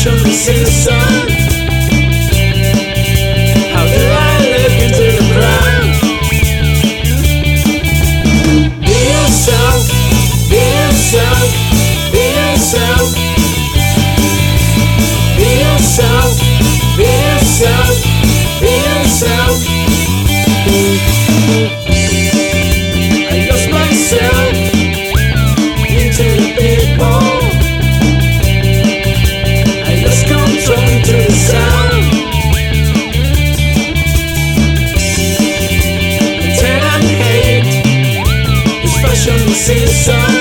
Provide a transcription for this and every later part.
fashion is in the sun. How do I look into the crowd? Be yourself, be yourself, be yourself. Be yourself, be yourself, be yourself. I lost myself into the people. I lost control into the sound. Pretend and hate this fashion is in the sun.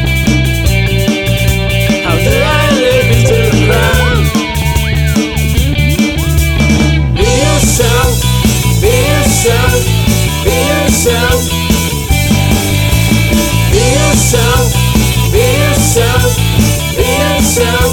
How do I live into the crowd? Be yourself, be yourself, be yourself. Be yourself, be yourself, be yourself.